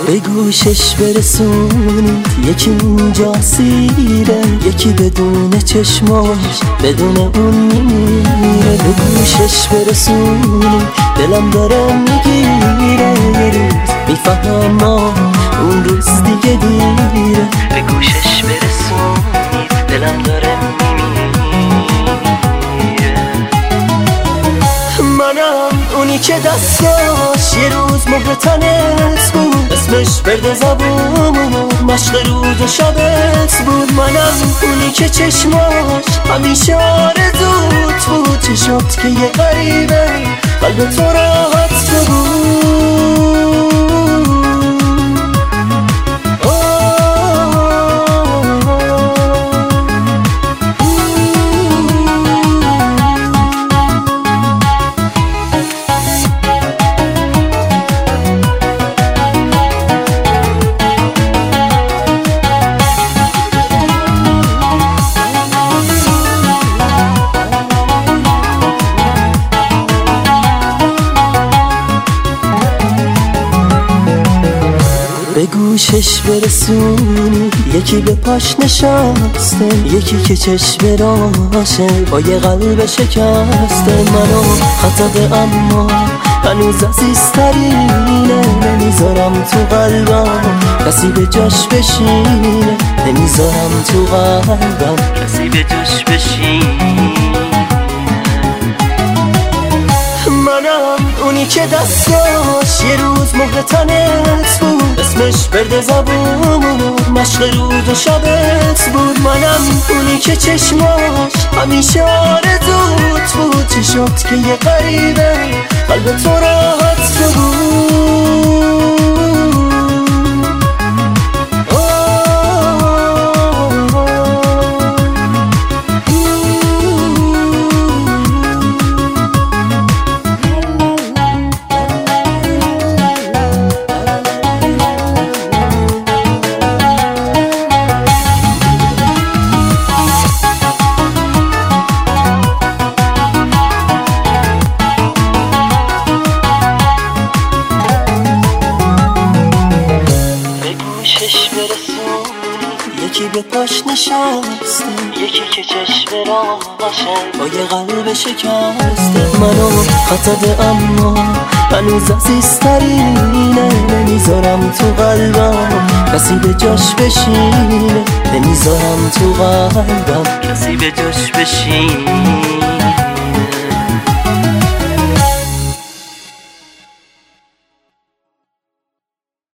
به گوشش برسونید یکی اینجا سیره، یکی بدون چشماش بدون اون میمیره. به گوشش برسونید دلم داره میگیره، یه روز میفهمم اون روز دیگه دیره. به گوشش برسونید دلم داره اونی که دستاش یه روز مهر تنت بود، اسمش برد زبون مشق روز و شبت بود. منم اونی که چشماش همیشه آرزوت بود، چشات که یه غریبه قلب تو راحت بود. به گوشش برسونی یکی به پاش نشسته، یکی که چشم راشه با یه قلب شکسته. منو خطاده اما هنوز عزیزترینه، نمیذارم تو قلبم کسی به جاش بشینه، نمیذارم تو قلبم کسی به جاش بشینه. منم اونی که دستاش یه روز مهر تنت بود، اسمش برد زبون مشق روز و شبت بود. منم اونی که چشماش همیشه آرزوت بود، چشات که یه غریبه قلب تو راحت بود. یکی به پاش نشسته، یکی که چشم راشه با یه قلب شکسته. منو خطاده اما هنوز عزیزترینه، نمیذارم تو قلبم کسی به جاش بشینه، نمیذارم تو قلبم کسی به جاش بشینه.